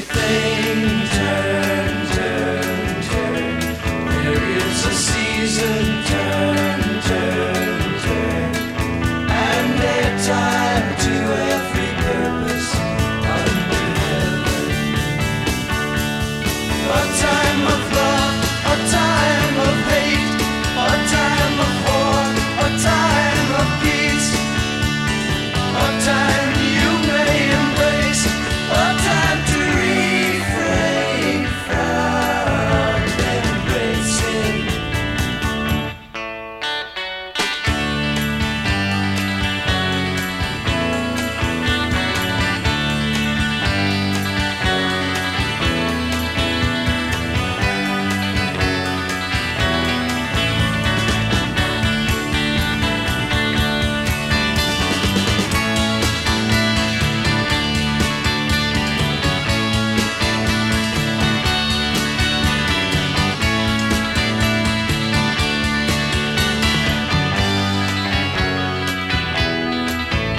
everything turn, turn, turn. There is a season, turn, turn, turn. And a time to every purpose under heaven. A time of love, a time of hate, a time of war, a time of peace, a time you may embrace, a time to refrain from embracing.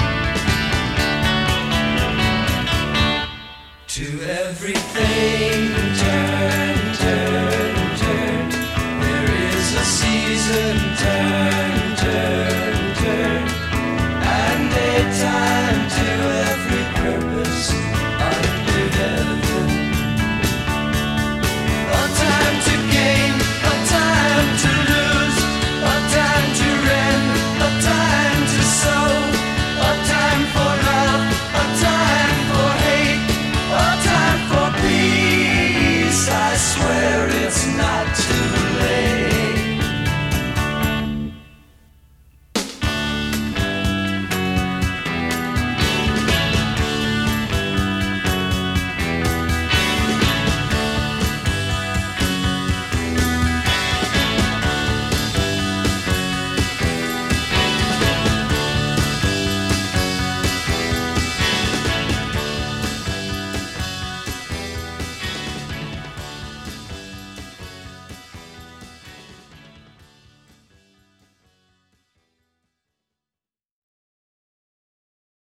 To everything